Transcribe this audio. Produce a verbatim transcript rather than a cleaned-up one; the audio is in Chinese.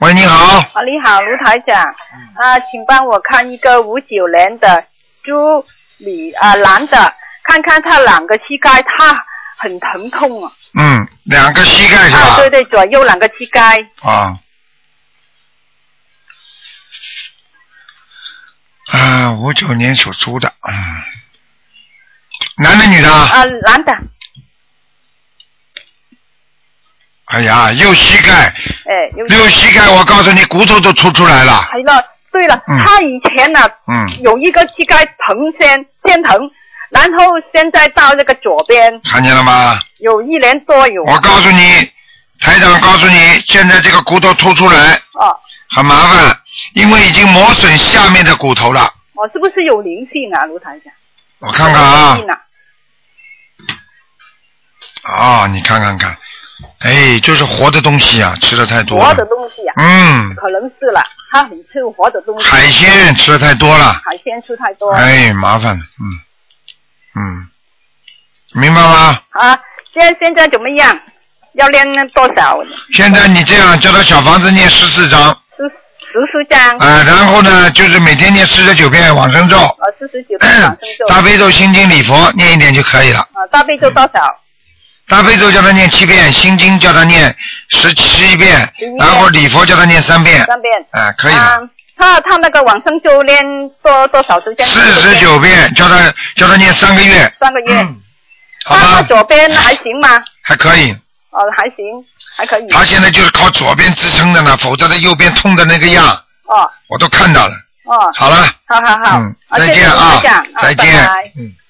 喂，你好。 啊，你好，卢台长。啊，请帮我看一个五九年的猪女啊男的，看看他两个膝盖，他很疼痛啊。 嗯，两个膝盖是吧？ 啊，对对，左右两个膝盖。 啊。啊，五九年属猪的，嗯，男的女的？ 啊，男的。 哎呀，右膝盖。 哎，右右膝盖，我告诉你，骨头都凸出来了。 係啦，對了，嗯、他以前呢、啊， 嗯， 有一個膝蓋疼先先疼，然後現在到這個左邊。 看見了嗎？ 有一年多有。 我告訴你，台長告訴你，現在這個骨頭凸出來。 哦。 很麻煩，因為已經磨損下面的骨頭了。 哦，是不是有靈性啊，盧台長？ 我看看啊。哦，你看看看。哎，就是活的東西啊，吃的太多了。 活的東西啊。 嗯。 可能是了，他很吃活的東西。 海鮮吃的太多了。 海鮮吃太多。 哎，麻煩，嗯嗯，明白嗎？ 啊，現在現在怎麼樣？要練多少？ 現在你這樣叫他小房子念十四章。 十十四章。 啊，然後呢，就是每天念四十九遍往生咒。 啊，四十九遍往生咒。 大悲咒、心經、禮佛念一點就可以了。 啊，大悲咒多少？ 大悲咒叫他念七遍，心經叫他念十七遍，然後禮佛叫他念三遍。 三遍。 哎、啊，可以的。 啊，他他那個往生咒念多多少時間？ 四十九遍，叫他叫他念三個月。 三個月。 嗯、好吧。 他左邊還行嗎？ 還可以。 哦，還行，還可以。 他現在就是靠左邊支撐的呢，否則他右邊痛的那個樣。 哦。 我都看到了。 哦。 好了。 好好好。 嗯，再見啊。 再見。 再見。 拜拜。 嗯。